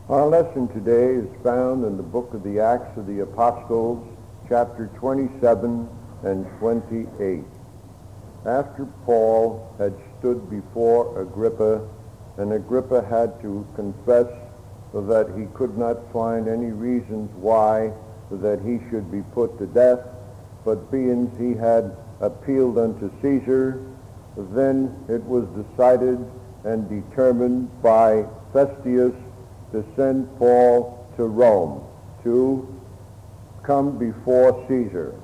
Our lesson today is found in the book of the Acts of the Apostles, chapter 27 and 28. After Paul had stood before Agrippa, and Agrippa had to confess that he could not find any reasons why that he should be put to death, but being he had appealed unto Caesar, then it was decided and determined by Festus to send Paul to Rome to come before Caesar.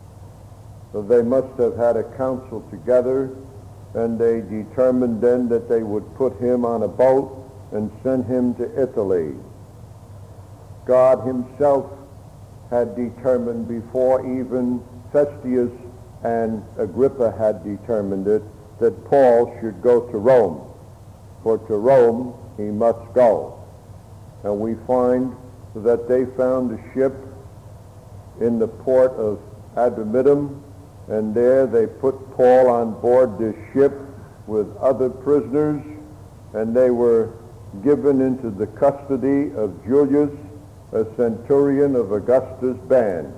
So they must have had a council together, and they determined then that they would put him on a boat and send him to Italy. God himself had determined before even Festus and Agrippa had determined it, that Paul should go to Rome, for to Rome he must go. And we find that they found a ship in the port of Adramyttium, and there they put Paul on board this ship with other prisoners, and they were given into the custody of Julius, a centurion of Augustus' band.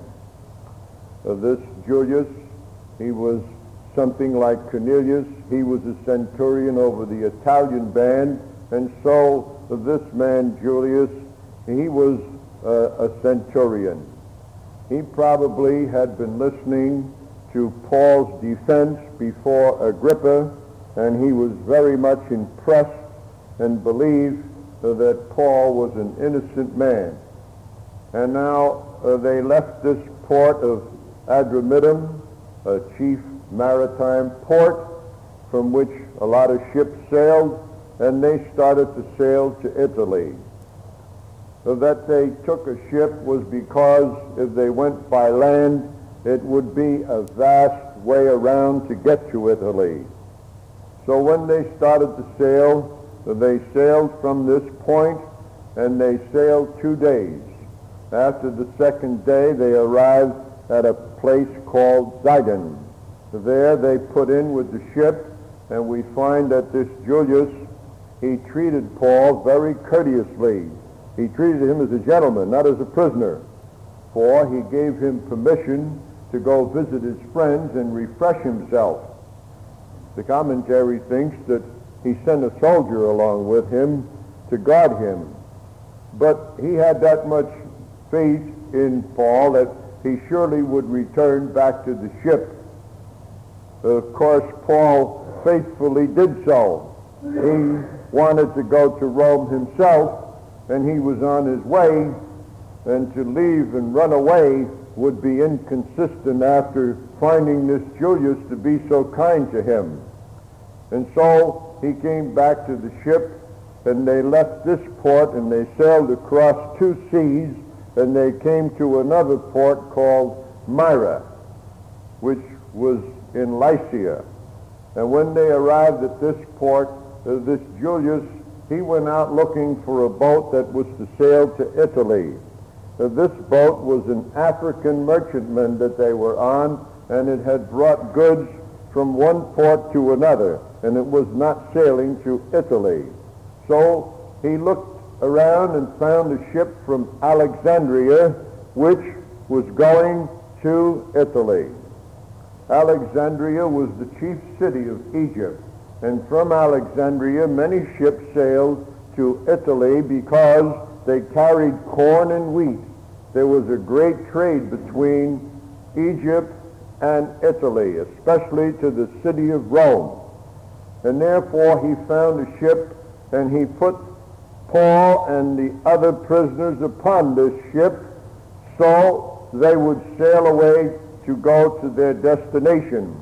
This Julius, he was something like Cornelius. He was a centurion over the Italian band, and so this man Julius, he was a centurion. He probably had been listening to Paul's defense before Agrippa, and he was very much impressed and believed that Paul was an innocent man. And now they left this port of Adramyttium, a chief maritime port from which a lot of ships sailed, and they started to sail to Italy. So that they took a ship was because if they went by land, it would be a vast way around to get to Italy. So when they started to sail, they sailed from this point, and they sailed 2 days. After the second day, they arrived at a place called Sidon. There they put in with the ship, and we find that this Julius, he treated Paul very courteously. He treated him as a gentleman, not as a prisoner, for he gave him permission to go visit his friends and refresh himself. The commentary thinks that he sent a soldier along with him to guard him. But he had that much faith in Paul that he surely would return back to the ship. Of course, Paul faithfully did so. He wanted to go to Rome himself, and he was on his way, and to leave and run away would be inconsistent after finding this Julius to be so kind to him. And so he came back to the ship, and they left this port, and they sailed across 2 seas, and they came to another port called Myra, which was in Lycia. And when they arrived at this port, this Julius, he went out looking for a boat that was to sail to Italy. This boat was an African merchantman that they were on, and it had brought goods from one port to another, and it was not sailing to Italy. So he looked around and found a ship from Alexandria, which was going to Italy. Alexandria was the chief city of Egypt, and from Alexandria many ships sailed to Italy because they carried corn and wheat. There was a great trade between Egypt and Italy, especially to the city of Rome. And therefore he found a ship, and he put Paul and the other prisoners upon this ship so they would sail away to go to their destination.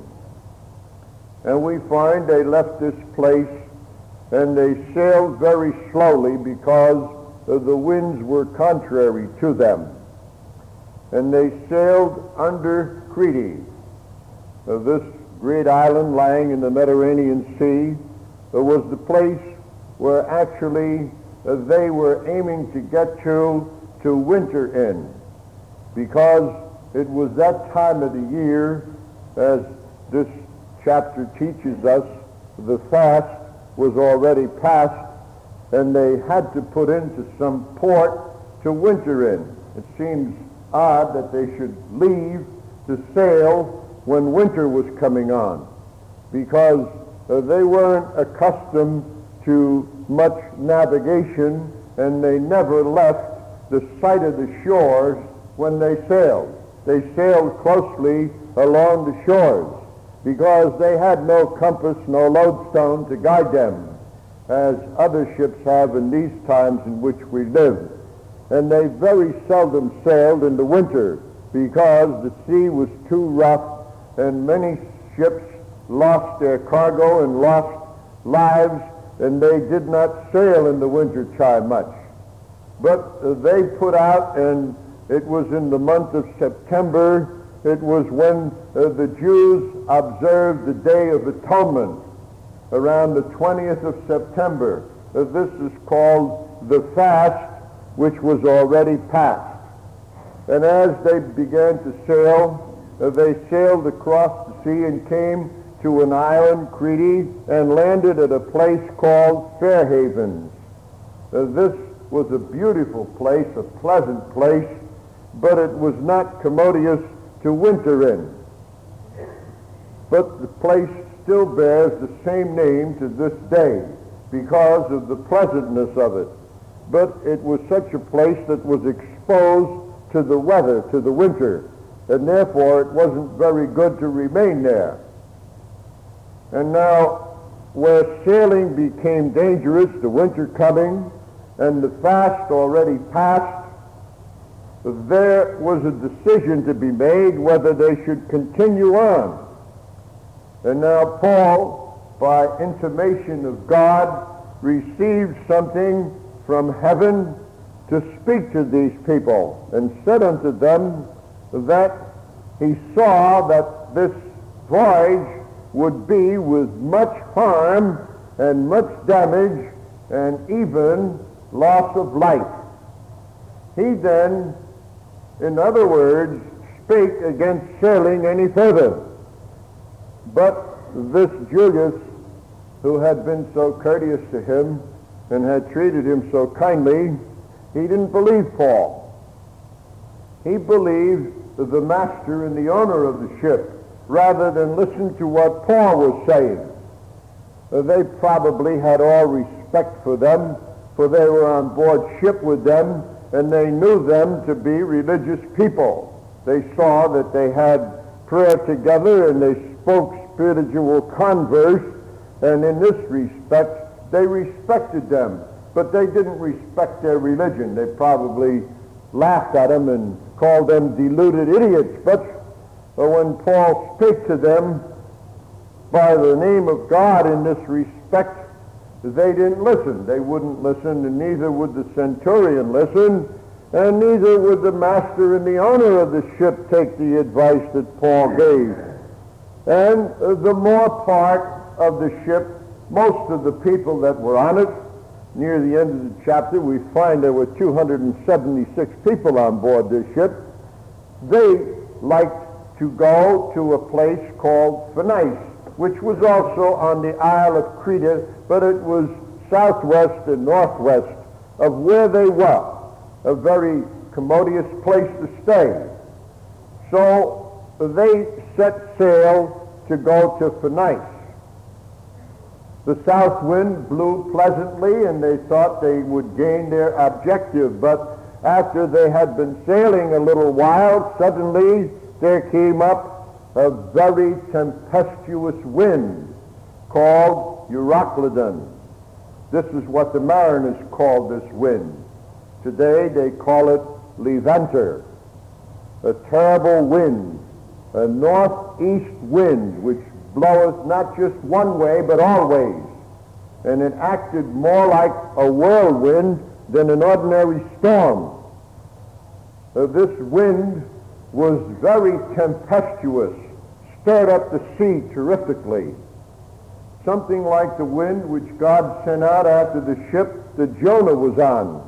And we find they left this place, and they sailed very slowly because the winds were contrary to them. And they sailed under Crete, this great island lying in the Mediterranean Sea. It was the place where actually they were aiming to get to winter in, because it was that time of the year, as this chapter teaches us, the fast was already past, and they had to put into some port to winter in. It seems odd that they should leave to sail when winter was coming on, because they weren't accustomed to much navigation, and they never left the sight of the shores when they sailed. They sailed closely along the shores because they had no compass, no lodestone to guide them, as other ships have in these times in which we live. And they very seldom sailed in the winter because the sea was too rough, and many ships lost their cargo and lost lives, and they did not sail in the winter time much. But they put out, and it was in the month of September. It was when the Jews observed the Day of Atonement, around the 20th of September. This is called the fast, which was already passed. And as they began to sail, they sailed across the sea and came to an island, Crete, and landed at a place called Fair Havens. This was a beautiful place, a pleasant place, but it was not commodious to winter in. But the place still bears the same name to this day because of the pleasantness of it. But it was such a place that was exposed to the weather, to the winter, and therefore it wasn't very good to remain there. And now, where sailing became dangerous, the winter coming, and the fast already passed, there was a decision to be made whether they should continue on. And now Paul, by intimation of God, received something from heaven to speak to these people, and said unto them that he saw that this voyage would be with much harm and much damage and even loss of life. He then, in other words, spake against sailing any further. But this Julius, who had been so courteous to him and had treated him so kindly, he didn't believe Paul. He believed the master and the owner of the ship rather than listen to what Paul was saying. They probably had all respect for them, for they were on board ship with them, and they knew them to be religious people. They saw that they had prayer together, and they spoke spiritual converse, and in this respect they respected them. But they didn't respect their religion. They probably laughed at them and called them deluded idiots. But when Paul spake to them by the name of God in this respect, they didn't listen. They wouldn't listen, and neither would the centurion listen, and neither would the master and the owner of the ship take the advice that Paul gave. And the more part of the ship, most of the people that were on it, near the end of the chapter, we find there were 276 people on board this ship. They liked to go to a place called Phoenice, which was also on the Isle of Crete, but it was southwest and northwest of where they were, a very commodious place to stay. So they set sail to go to Phoenice. The south wind blew pleasantly, and they thought they would gain their objective. But after they had been sailing a little while, suddenly there came up a very tempestuous wind called Euroclydon. This is what the mariners called this wind. Today they call it Levanter. A terrible wind, a northeast wind which bloweth not just one way but all ways, and it acted more like a whirlwind than an ordinary storm. This wind was very tempestuous, stirred up the sea terrifically, something like the wind which God sent out after the ship that Jonah was on.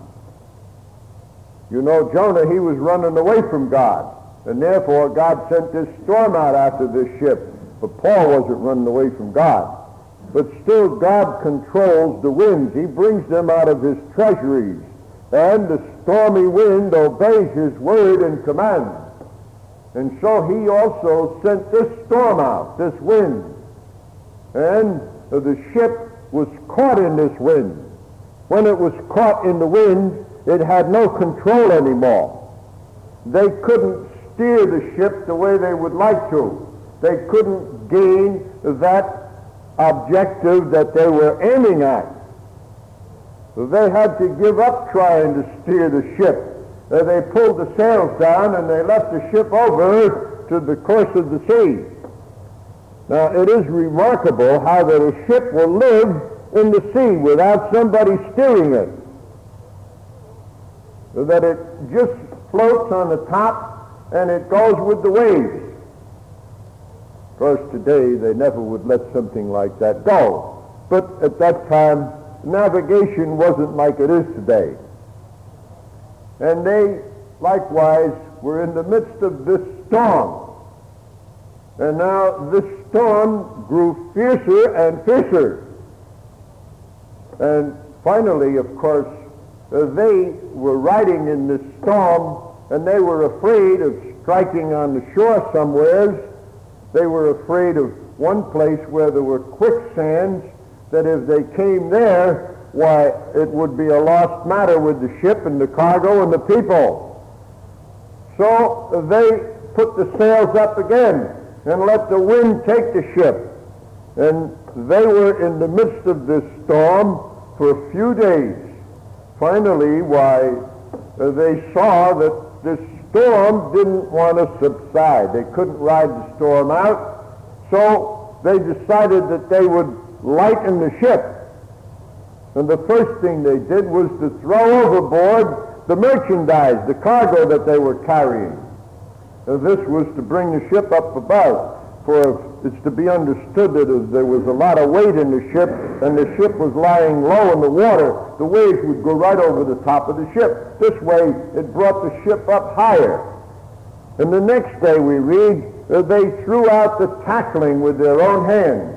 You know, Jonah, he was running away from God, and therefore God sent this storm out after this ship. But Paul wasn't running away from God. but still God controls the winds. He brings them out of his treasuries, and the stormy wind obeys his word and command. And so he also sent this storm out, this wind, and the ship was caught in this wind. When it was caught in the wind, it had no control anymore. They couldn't steer the ship the way they would like to. They couldn't gain that objective that they were aiming at. They had to give up trying to steer the ship. They pulled the sails down and they left the ship over to the course of the sea. Now, it is remarkable how that a ship will live in the sea without somebody steering it. That it just floats on the top and it goes with the waves. Of course, today they never would let something like that go. But at that time, navigation wasn't like it is today. And they, likewise, were in the midst of this storm. And now this storm grew fiercer and fiercer. And finally, of course, they were riding in this storm, and they were afraid of striking on the shore somewheres. They were afraid of one place where there were quicksands, that if they came there, why, it would be a lost matter with the ship and the cargo and the people. So they put the sails up again and let the wind take the ship. And they were in the midst of this storm for a few days. Finally, they saw that this storm didn't want to subside. They couldn't ride the storm out, so they decided that they would lighten the ship. And the first thing they did was to throw overboard the merchandise, the cargo that they were carrying. And this was to bring the ship up above, for it's to be understood that as there was a lot of weight in the ship, and the ship was lying low in the water, the waves would go right over the top of the ship. This way, it brought the ship up higher. And the next day we read that they threw out the tackling with their own hands.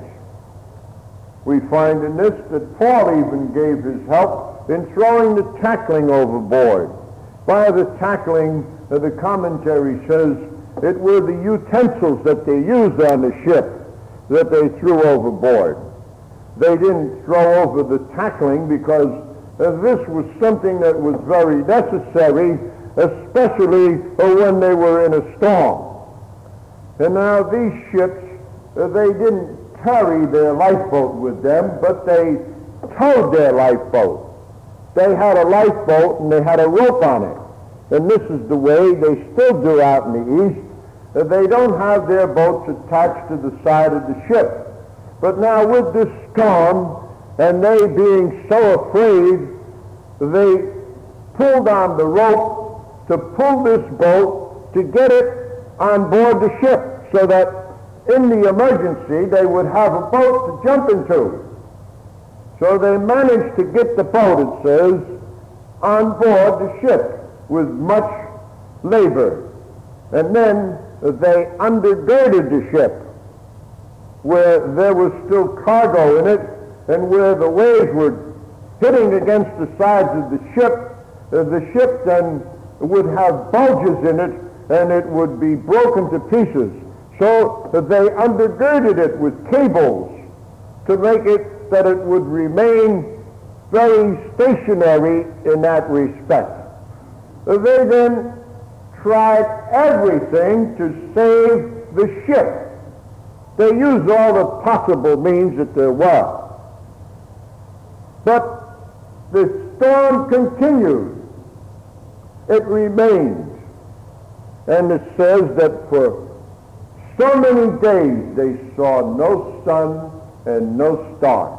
We find in this that Paul even gave his help in throwing the tackling overboard. By the tackling, the commentary says, it were the utensils that they used on the ship that they threw overboard. They didn't throw over the tackling because this was something that was very necessary, especially when they were in a storm. And now these ships, they didn't carry their lifeboat with them, but they towed their lifeboat. They had a lifeboat and they had a rope on it. And this is the way they still do out in the East. They don't have their boats attached to the side of the ship. But now with this storm, and they being so afraid, they pulled on the rope to pull this boat to get it on board the ship, so that in the emergency they would have a boat to jump into. So they managed to get the boat, it says, on board the ship with much labor. And then they undergirded the ship where there was still cargo in it, and where the waves were hitting against the sides of the ship then would have bulges in it, and it would be broken to pieces. So they undergirded it with cables to make it that it would remain very stationary in that respect. They then tried everything to save the ship. They used all the possible means that there were. But the storm continued. It remained. And it says that for so many days they saw no sun and no stars.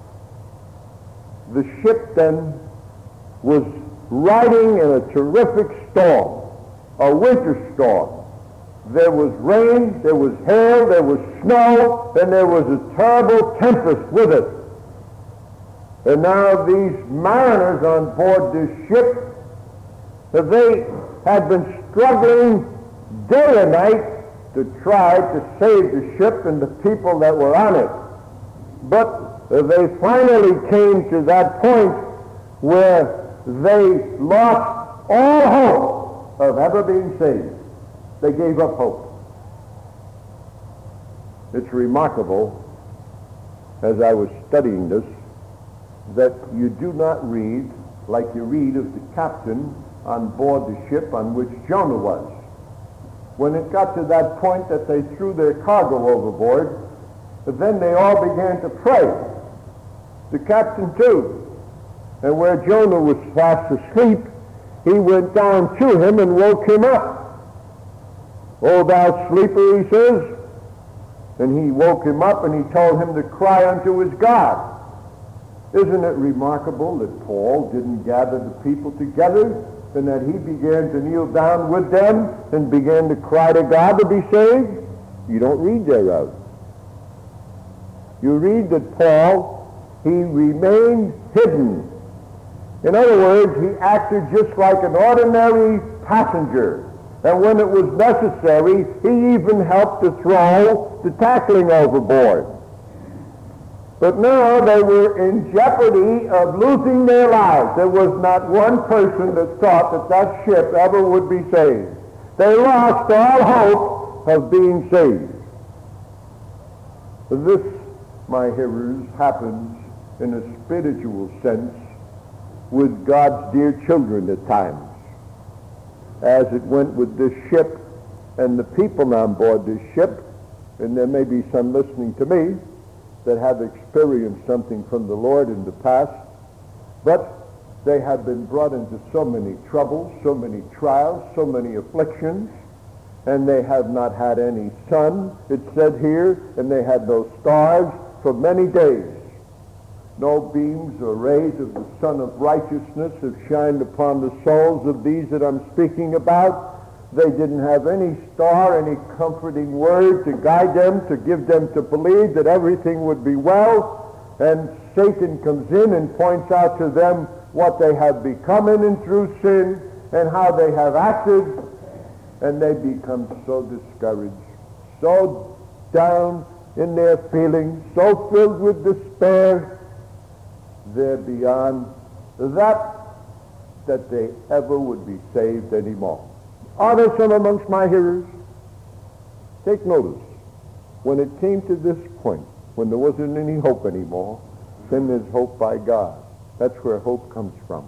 The ship then was riding in a terrific storm, a winter storm. There was rain, there was hail, there was snow, and there was a terrible tempest with it. And now these mariners on board this ship, they had been struggling day and night to try to save the ship and the people that were on it. But they finally came to that point where they lost all hope of ever being saved. They gave up hope. It's remarkable, as I was studying this, that you do not read like you read of the captain on board the ship on which Jonah was. When it got to that point that they threw their cargo overboard, then they all began to pray. The captain too. And where Jonah was fast asleep, he went down to him and woke him up. "O thou sleeper," he says. And he woke him up and he told him to cry unto his God. Isn't it remarkable that Paul didn't gather the people together and that he began to kneel down with them and began to cry to God to be saved? You don't read thereof. You read that Paul, he remained hidden. In other words, he acted just like an ordinary passenger. And when it was necessary, he even helped to throw the tackling overboard. But now they were in jeopardy of losing their lives. There was not one person that thought that that ship ever would be saved. They lost all hope of being saved. This, my hearers, happens in a spiritual sense with God's dear children at times, as it went with this ship and the people on board this ship. And there may be some listening to me that have experienced something from the Lord in the past, but they have been brought into so many troubles, so many trials, so many afflictions, and they have not had any sun, it said here, and they had no stars for many days. No beams or rays of the sun of righteousness have shined upon the souls of these that I'm speaking about. They didn't have any star, any comforting word to guide them, to give them to believe that everything would be well. And Satan comes in and points out to them what they have become in and through sin and how they have acted. And they become so discouraged, so down in their feelings, so filled with despair, they're beyond that they ever would be saved anymore. Are there some amongst my hearers? Take notice. When it came to this point, when there wasn't any hope anymore, then there's hope by God. That's where hope comes from.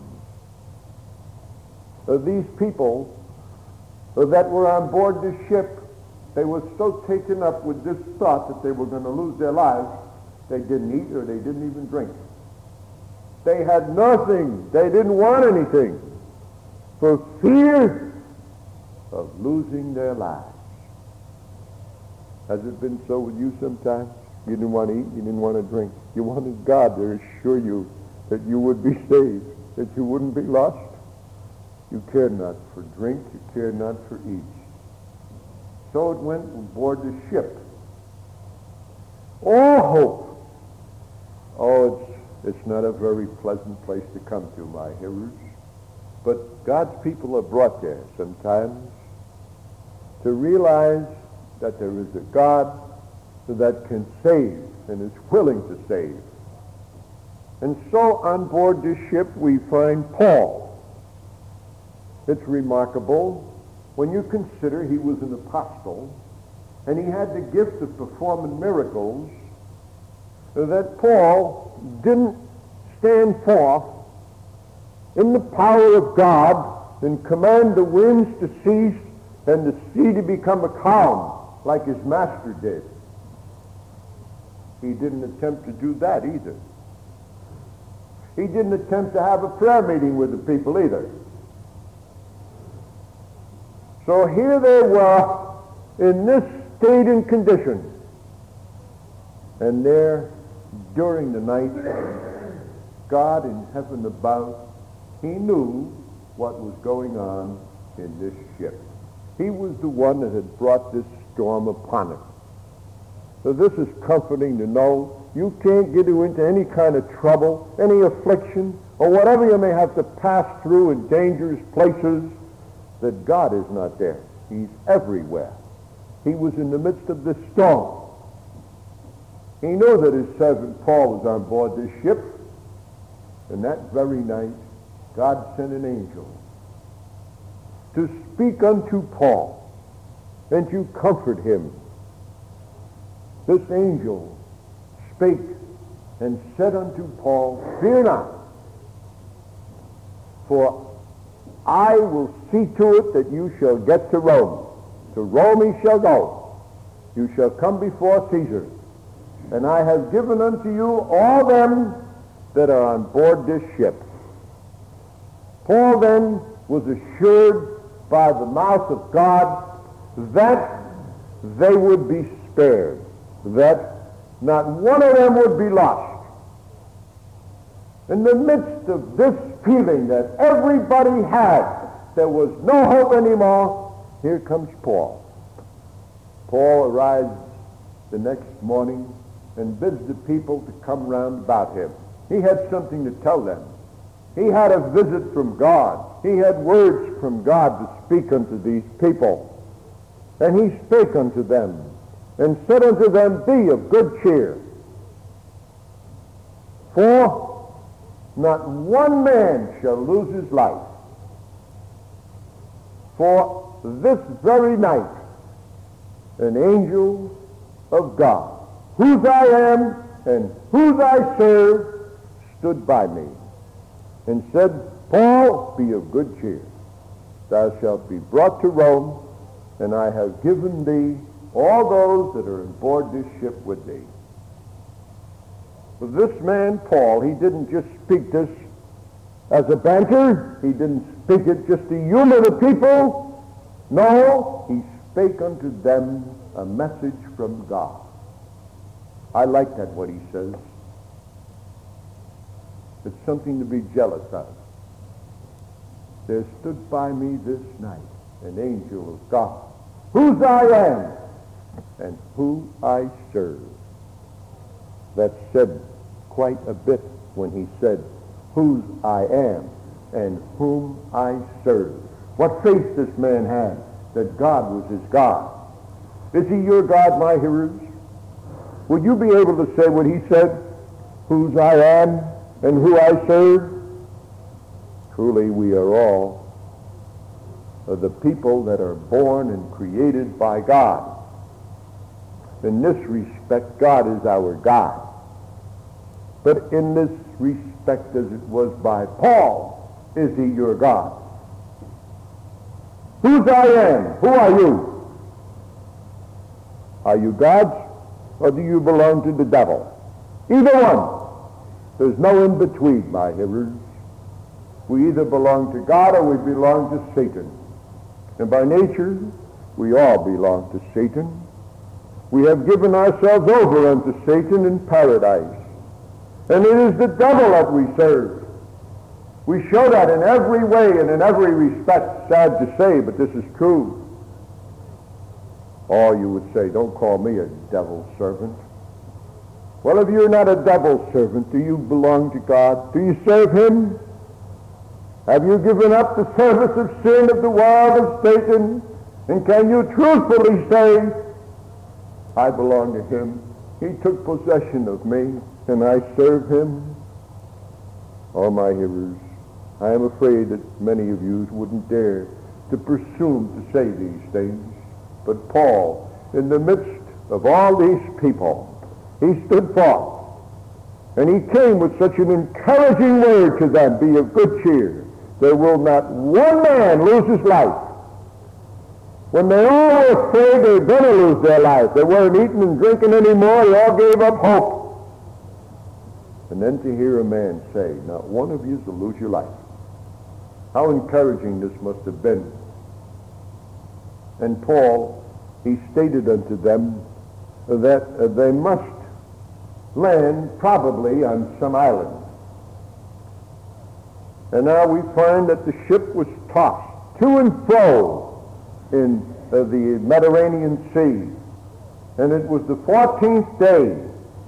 These people that were on board this ship, they were so taken up with this thought that they were going to lose their lives, they didn't eat or they didn't even drink. They had nothing. They didn't want anything for fear of losing their lives. Has it been so with you sometimes? You didn't want to eat, you didn't want to drink. You wanted God to assure you that you would be saved, that you wouldn't be lost. You cared not for drink, you cared not for eat. So it went aboard the ship. All hope. Oh, it's not a very pleasant place to come to, my hearers. But God's people are brought there sometimes to realize that there is a God that can save and is willing to save. And so on board this ship we find Paul. It's remarkable when you consider he was an apostle and he had the gift of performing miracles, that Paul didn't stand forth in the power of God and command the winds to cease and the sea to become a calm like his master did. He didn't attempt to do that either. He didn't attempt to have a prayer meeting with the people either. So here they were in this state and condition. And there, during the night, God in heaven above, he knew what was going on in this ship. He was the one that had brought this storm upon it. So this is comforting to know you can't get into any kind of trouble, any affliction, or whatever you may have to pass through in dangerous places, that God is not there. He's everywhere. He was in the midst of this storm. He knew that his servant Paul was on board this ship, and that very night God sent an angel to speak unto Paul and to comfort him. This angel spake and said unto Paul, "Fear not, for I will see to it that you shall get to Rome. To Rome he shall go. You shall come before Caesar. And I have given unto you all them that are on board this ship." Paul then was assured by the mouth of God that they would be spared, that not one of them would be lost. In the midst of this feeling that everybody had, there was no hope anymore, here comes Paul. Paul arrives the next morning and bids the people to come round about him. He had something to tell them. He had a visit from God. He had words from God to speak unto these people. And he spake unto them, and said unto them, "Be of good cheer. For not one man shall lose his life. For this very night an angel of God, whose I am and whose I serve, stood by me, and said, Paul, be of good cheer. Thou shalt be brought to Rome, and I have given thee all those that are on board this ship with thee." But this man, Paul, he didn't just speak this as a banter. He didn't speak it just to humor the people. No, he spake unto them a message from God. I like that, what he says. It's something to be jealous of. There stood by me this night an angel of God, whose I am and who I serve. That said quite a bit when he said, whose I am and whom I serve. What faith this man had that God was his God. Is he your God, my hearers? Would you be able to say what he said, whose I am and who I serve? Truly, we are all of the people that are born and created by God. In this respect, God is our God. But in this respect, as it was by Paul, is he your God? Whose I am? Who are you? Are you God's, or do you belong to the devil? Either one. There's no in between, my hearers. We either belong to God or we belong to Satan. And by nature, we all belong to Satan. We have given ourselves over unto Satan in paradise. And it is the devil that we serve. We show that in every way and in every respect. Sad to say, but this is true. Or you would say, don't call me a devil's servant. Well, if you're not a devil's servant, do you belong to God? Do you serve him? Have you given up the service of sin, of the world, of Satan? And can you truthfully say, I belong to him. He took possession of me, and I serve him? Oh, my hearers, I am afraid that many of you wouldn't dare to presume to say these things. But Paul, in the midst of all these people, he stood forth, and he came with such an encouraging word to them, be of good cheer. There will not one man lose his life. When they all were afraid they were going to lose their life, they weren't eating and drinking anymore, they all gave up hope. And then to hear a man say, not one of you will lose your life. How encouraging this must have been. And Paul, he stated unto them that they must land probably on some island. And now we find that the ship was tossed to and fro in the Mediterranean Sea. And it was the 14th day.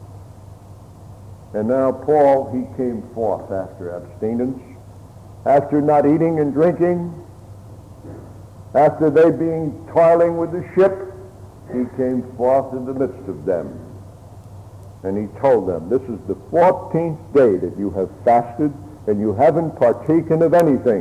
And now Paul, he came forth after abstinence, after not eating and drinking, after they being toiling with the ship, he came forth in the midst of them. And he told them, this is the 14th day that you have fasted, and you haven't partaken of anything.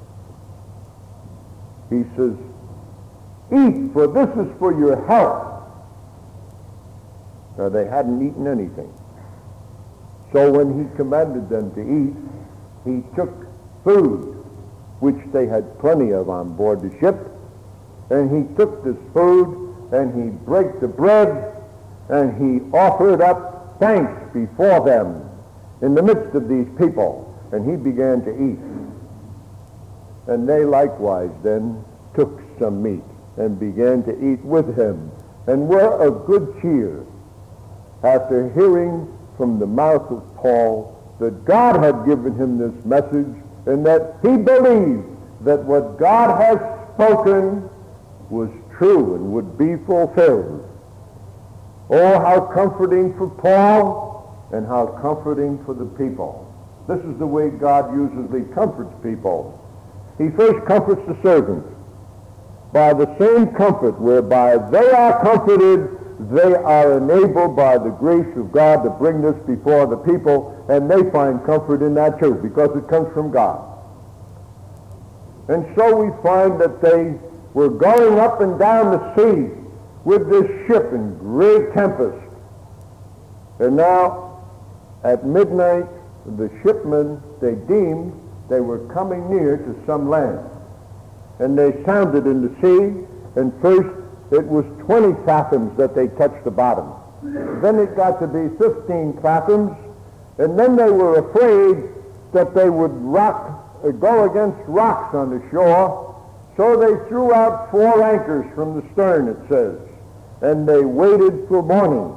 He says, eat, for this is for your health. Now, they hadn't eaten anything. So when he commanded them to eat, he took food, which they had plenty of on board the ship, and he took this food, and he brake the bread, and he offered up thanks before them in the midst of these people, and he began to eat. And they likewise then took some meat and began to eat with him, and were of good cheer, after hearing from the mouth of Paul that God had given him this message, and that he believed that what God has spoken was true and would be fulfilled. Oh, how comforting for Paul, and how comforting for the people. This is the way God usually comforts people. He first comforts the servant by the same comfort whereby they are comforted. They are enabled by the grace of God to bring this before the people, and they find comfort in that too, because it comes from God. And so we find that they were going up and down the sea with this ship in great tempest. And now, at midnight, the shipmen, they deemed they were coming near to some land. And they sounded in the sea, and first it was 20 fathoms that they touched the bottom. Then it got to be 15 fathoms, and then they were afraid that they would go against rocks on the shore, so they threw out 4 anchors from the stern, it says, and they waited for morning.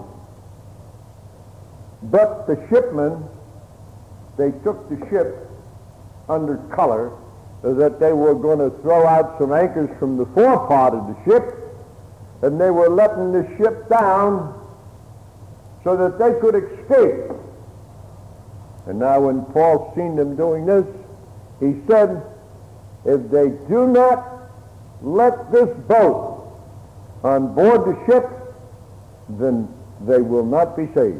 But the shipmen, they took the ship under color that they were going to throw out some anchors from the forepart of the ship, and they were letting the ship down so that they could escape. And now when Paul seen them doing this, he said, if they do not let this boat on board the ship, then they will not be saved.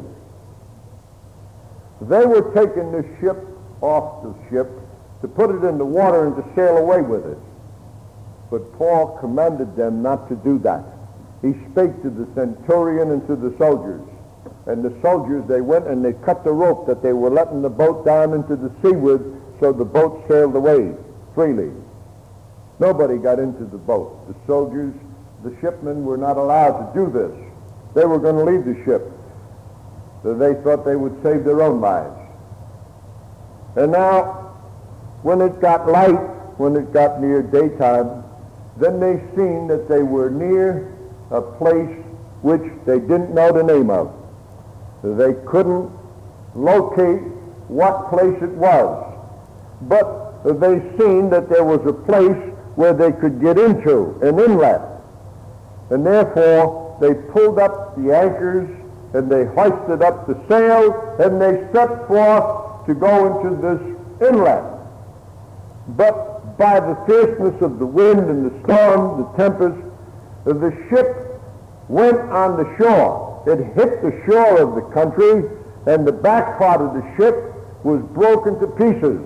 They were taking the ship off the ship to put it in the water and to sail away with it. But Paul commanded them not to do that. He spake to the centurion and to the soldiers. And the soldiers, they went and they cut the rope that they were letting the boat down into the sea with, so the boat sailed away freely. Nobody got into the boat. The soldiers, the shipmen, were not allowed to do this. They were going to leave the ship. So they thought they would save their own lives. And now, when it got light, when it got near daytime, then they seen that they were near a place which they didn't know the name of. They couldn't locate what place it was. But they seen that there was a place where they could get into, an inlet. And therefore, they pulled up the anchors, and they hoisted up the sail, and they set forth to go into this inlet. But by the fierceness of the wind and the storm, the tempest, the ship went on the shore. It hit the shore of the country, and the back part of the ship was broken to pieces.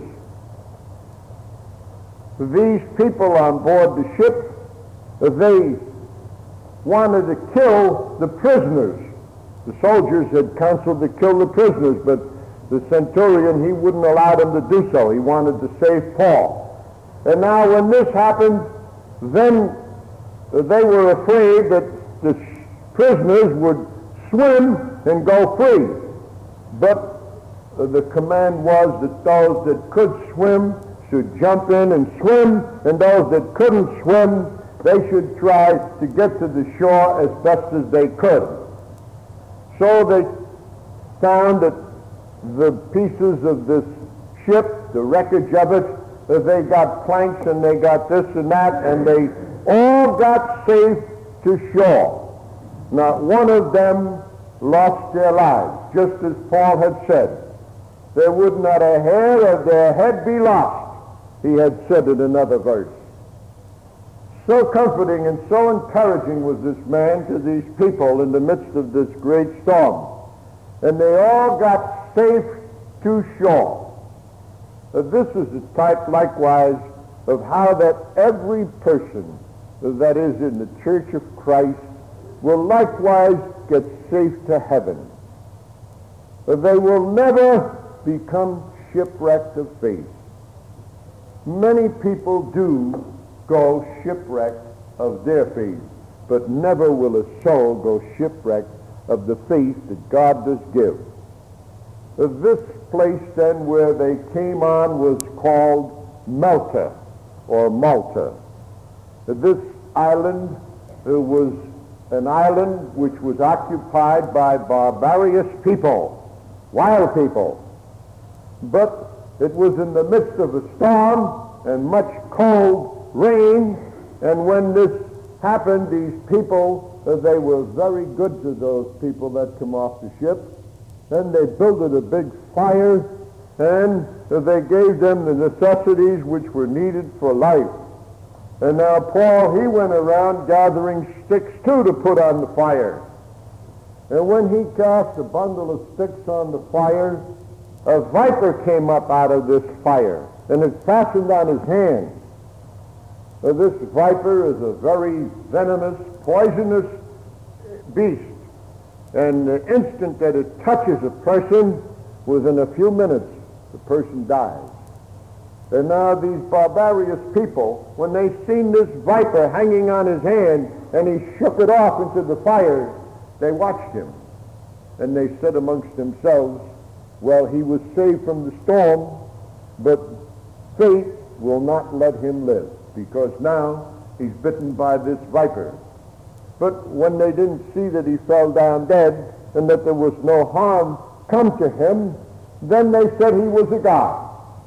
These people on board the ship, they wanted to kill the prisoners. The soldiers had counseled to kill the prisoners, but the centurion, he wouldn't allow them to do so. He wanted to save Paul. And now when this happened, then they were afraid that the prisoners would swim and go free. But the command was that those that could swim should jump in and swim, and those that couldn't swim, they should try to get to the shore as best as they could. So they found that the pieces of this ship, the wreckage of it, they got planks and they got this and that, and they all got safe to shore. Not one of them lost their lives, just as Paul had said. There would not a hair of their head be lost, he had said in another verse. So comforting and so encouraging was this man to these people in the midst of this great storm. and they all got safe to shore. This is a type likewise of how that every person that is in the Church of Christ will likewise get safe to heaven. They will never become shipwrecked of faith. Many people do go shipwrecked of their faith, but never will a soul go shipwrecked of the faith that God does give. This place then where they came on was called Malta, or Malta. This island was an island which was occupied by barbarous people, wild people. But it was in the midst of a storm and much cold rain, and when this happened, these people, they were very good to those people that come off the ship. Then they builded a big fire, and they gave them the necessities which were needed for life. And now Paul, he went around gathering sticks too to put on the fire. And when he cast a bundle of sticks on the fire, a viper came up out of this fire, and it fastened on his hand. This viper is a very venomous, poisonous beast. And the instant that it touches a person, within a few minutes, the person dies. And now these barbarous people, when they seen this viper hanging on his hand, and he shook it off into the fire, they watched him. And they said amongst themselves, well, he was saved from the storm, but fate will not let him live, because now he's bitten by this viper. But when they didn't see that he fell down dead, and that there was no harm come to him, then they said he was a god.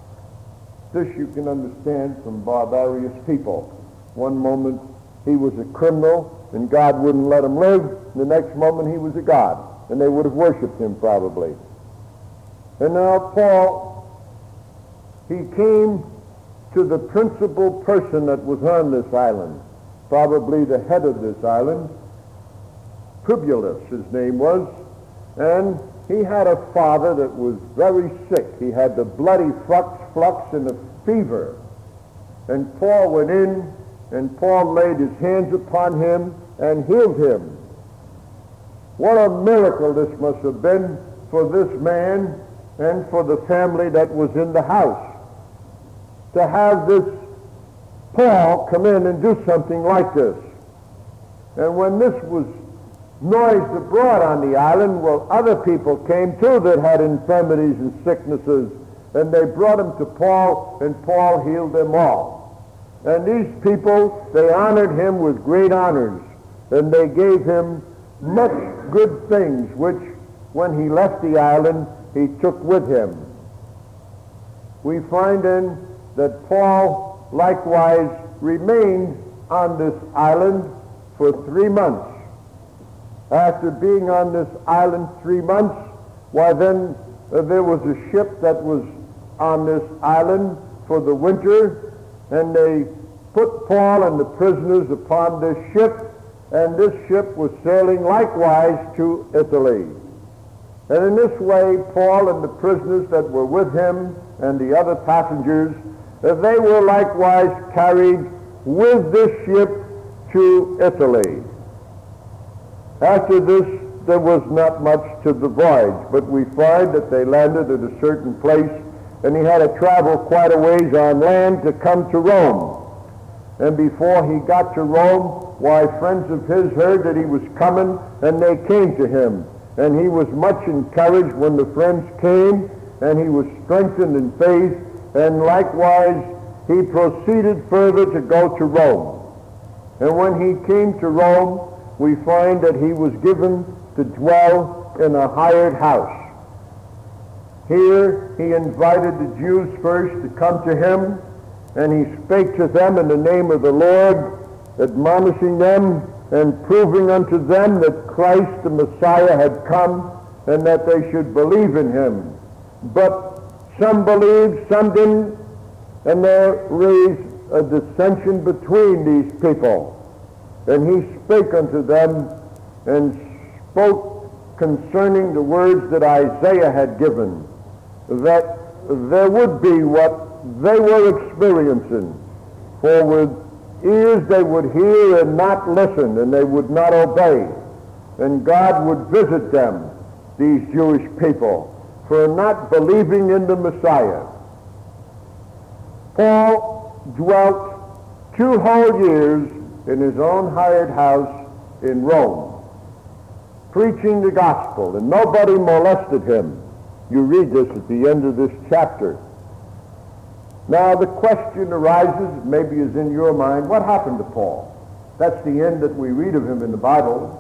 This you can understand from barbarous people. One moment he was a criminal, and God wouldn't let him live. The next moment he was a god, and they would have worshipped him probably. And now Paul, he came to the principal person that was on this island, probably the head of this island, Publius his name was, and he had a father that was very sick. He had the bloody flux and a fever. And Paul went in, and Paul laid his hands upon him and healed him. What a miracle this must have been for this man and for the family that was in the house, to have this Paul come in and do something like this. And when this was noised abroad on the island, well, other people came too that had infirmities and sicknesses, and they brought them to Paul, and Paul healed them all. And these people, they honored him with great honors, and they gave him much good things, which when he left the island, he took with him. We find then that Paul likewise remained on this island for 3 months. After being on this island 3 months, why then there was a ship that was on this island for the winter, and they put Paul and the prisoners upon this ship, and this ship was sailing likewise to Italy. And in this way, Paul and the prisoners that were with him and the other passengers, they were likewise carried with this ship to Italy. After this, there was not much to the voyage, but we find that they landed at a certain place, and he had to travel quite a ways on land to come to Rome. And before he got to Rome, why, friends of his heard that he was coming, and they came to him. And he was much encouraged when the friends came, and he was strengthened in faith, and likewise he proceeded further to go to Rome. And when he came to Rome, we find that he was given to dwell in a hired house. Here he invited the Jews first to come to him, and he spake to them in the name of the Lord, admonishing them and proving unto them that Christ the Messiah had come, and that they should believe in him. But some believed, some didn't, and there raised a dissension between these people. And he spake unto them and spoke concerning the words that Isaiah had given, that there would be what they were experiencing. For with ears they would hear and not listen, and they would not obey. And God would visit them, these Jewish people, for not believing in the Messiah. Paul dwelt 2 whole years in his own hired house in Rome, preaching the gospel, and nobody molested him. You read this at the end of this chapter. Now the question arises, maybe is in your mind, what happened to Paul? That's the end that we read of him in the Bible.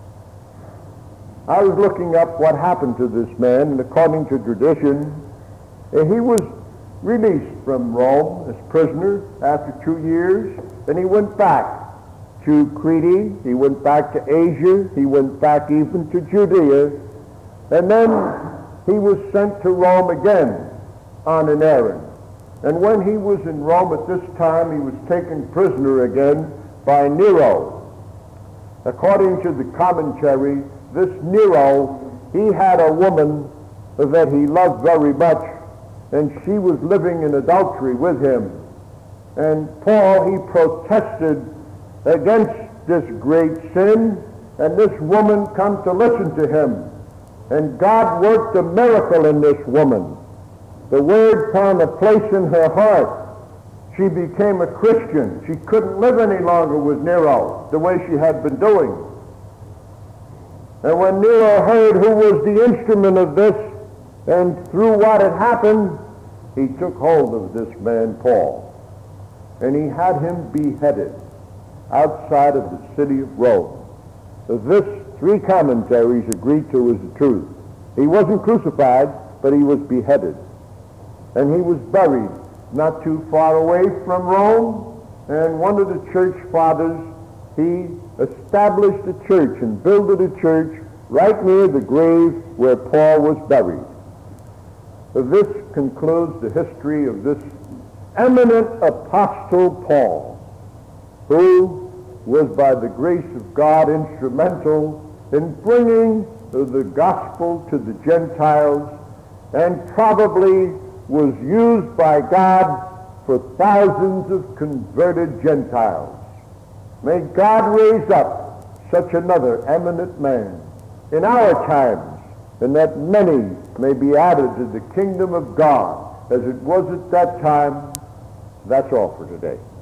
I was looking up what happened to this man, and according to tradition, he was released from Rome as prisoner after 2 years, and he went back to Crete, he went back to Asia, he went back even to Judea, and then he was sent to Rome again on an errand. And when he was in Rome at this time, he was taken prisoner again by Nero. According to the commentary, this Nero, he had a woman that he loved very much, and she was living in adultery with him. And Paul, he protested against this great sin, and this woman come to listen to him. And God worked a miracle in this woman. The word found a place in her heart. She became a Christian. She couldn't live any longer with Nero the way she had been doing. And when Nero heard who was the instrument of this, and through what had happened, he took hold of this man, Paul, and he had him beheaded outside of the city of Rome. This 3 commentaries agree to is the truth. He wasn't crucified, but he was beheaded. And he was buried not too far away from Rome, and one of the church fathers, he established a church and built a church right near the grave where Paul was buried. So this concludes the history of this eminent apostle Paul, who was by the grace of God instrumental in bringing the gospel to the Gentiles, and probably was used by God for thousands of converted Gentiles. May God raise up such another eminent man in our times, and that many may be added to the kingdom of God as it was at that time. That's all for today.